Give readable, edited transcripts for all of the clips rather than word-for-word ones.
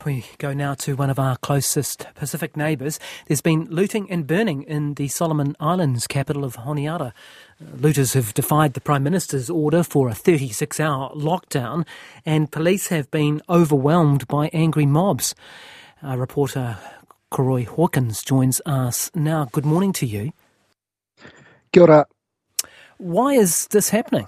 We go now to one of our closest Pacific neighbours. There's been looting and burning in the Solomon Islands capital of Honiara. Looters have defied the Prime Minister's order for a 36-hour lockdown, and police have been overwhelmed by angry mobs. Our reporter Koroi Hawkins joins us now. Good morning to you. Kia ora. Why is this happening?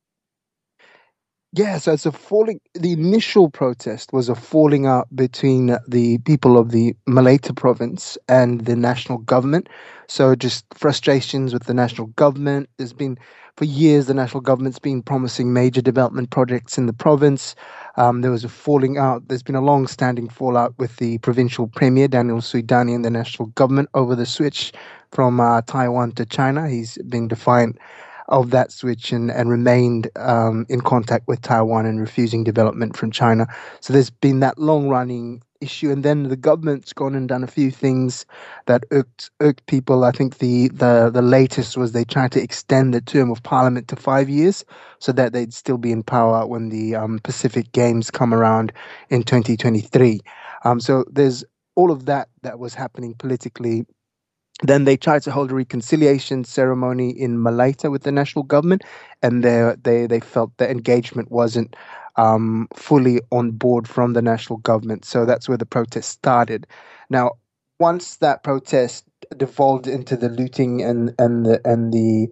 Yeah, so the initial protest was a falling out between the people of the Malaita province and the national government. So just frustrations with the national government. There's been, for years, the national government's been promising major development projects in the province. There was a falling out. There's been a long-standing fallout with the provincial premier, Daniel Suidani, and the national government over the switch from Taiwan to China. He's been defiant of that switch and remained in contact with Taiwan and refusing development from China. So there's been that long-running issue, and then the government's gone and done a few things that irked people. I think the latest was they tried to extend the term of parliament to 5 years so that they'd still be in power when the Pacific Games come around in 2023. So there's all of that was happening politically. Then they tried to hold a reconciliation ceremony in Malaita with the national government, and they felt the engagement wasn't fully on board from the national government. So that's where the protest started. Now, once that protest devolved into the looting and the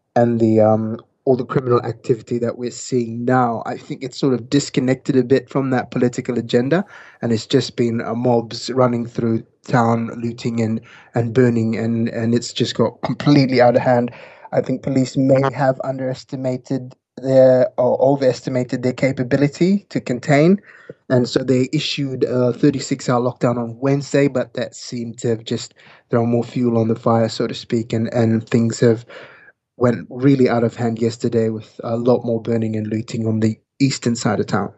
all the criminal activity that we're seeing now, I think it's sort of disconnected a bit from that political agenda, and it's just been mobs running through town, looting and burning, and it's just got completely out of hand. I think police may have underestimated or overestimated their capability to contain, and so they issued a 36-hour lockdown on Wednesday, but that seemed to have just thrown more fuel on the fire, so to speak, and things have went really out of hand yesterday with a lot more burning and looting on the eastern side of town.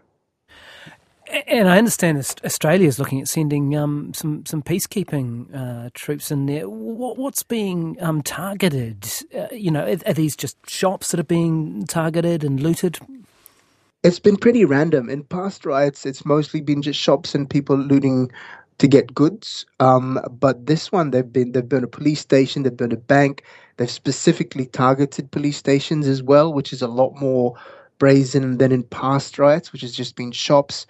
And I understand Australia is looking at sending some peacekeeping troops in there. What's being targeted? Are these just shops that are being targeted and looted? It's been pretty random. In past riots, it's mostly been just shops and people looting to get goods. But this one, they've burned a police station, they've burned a bank. They've specifically targeted police stations as well, which is a lot more brazen than in past riots, which has just been shops.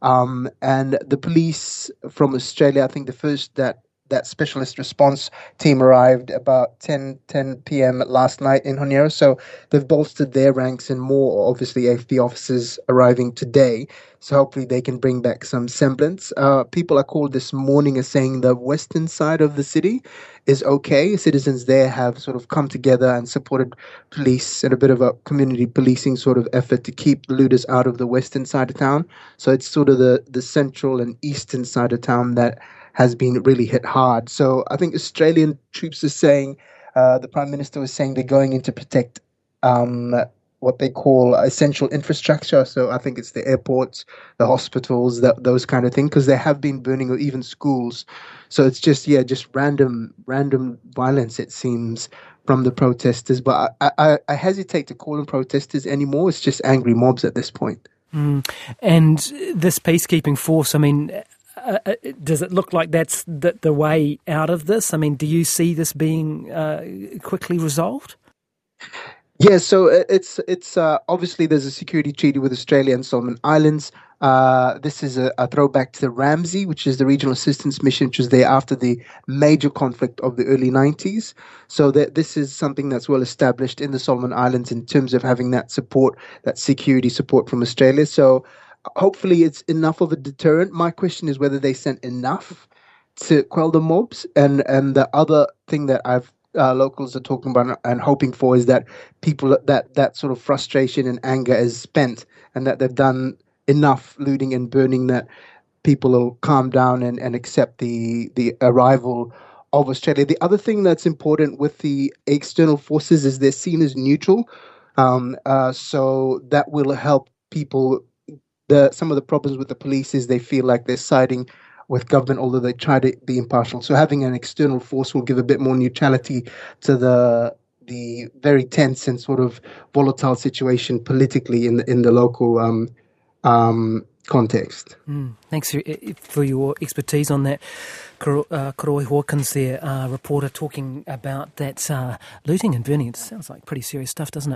And the police from Australia, I think the first that specialist response team arrived about 10 p.m. last night in Honiara. So they've bolstered their ranks, and more, obviously, AFP officers arriving today. So hopefully they can bring back some semblance. People I called this morning are saying the western side of the city is okay. Citizens there have sort of come together and supported police in a bit of a community policing sort of effort to keep the looters out of the western side of town. So it's sort of the central and eastern side of town that has been really hit hard. So I think Australian troops are saying, the Prime Minister was saying they're going in to protect what they call essential infrastructure. So I think it's the airports, the hospitals, those kind of things, because they have been burning, or even schools. So it's just random violence, it seems, from the protesters. But I hesitate to call them protesters anymore. It's just angry mobs at this point. And this peacekeeping force, I mean, does it look like that's the way out of this? I mean, do you see this being quickly resolved? Yeah, so it's obviously there's a security treaty with Australia and Solomon Islands. This is a throwback to the Ramsey, which is the regional assistance mission, which was there after the major conflict of the early 90s. So this is something that's well established in the Solomon Islands in terms of having that support, that security support from Australia. So hopefully it's enough of a deterrent. My question is whether they sent enough to quell the mobs. And the other thing that locals are talking about and hoping for is that people, that sort of frustration and anger is spent, and that they've done enough looting and burning that people will calm down and accept the arrival of Australia. The other thing that's important with the external forces is they're seen as neutral. So that will help people. Some of the problems with the police is they feel like they're siding with government, although they try to be impartial. So having an external force will give a bit more neutrality to the very tense and sort of volatile situation politically in the local context. Thanks for your expertise on that. Koroi Hawkins there, reporter, talking about that looting and burning. It sounds like pretty serious stuff, doesn't it?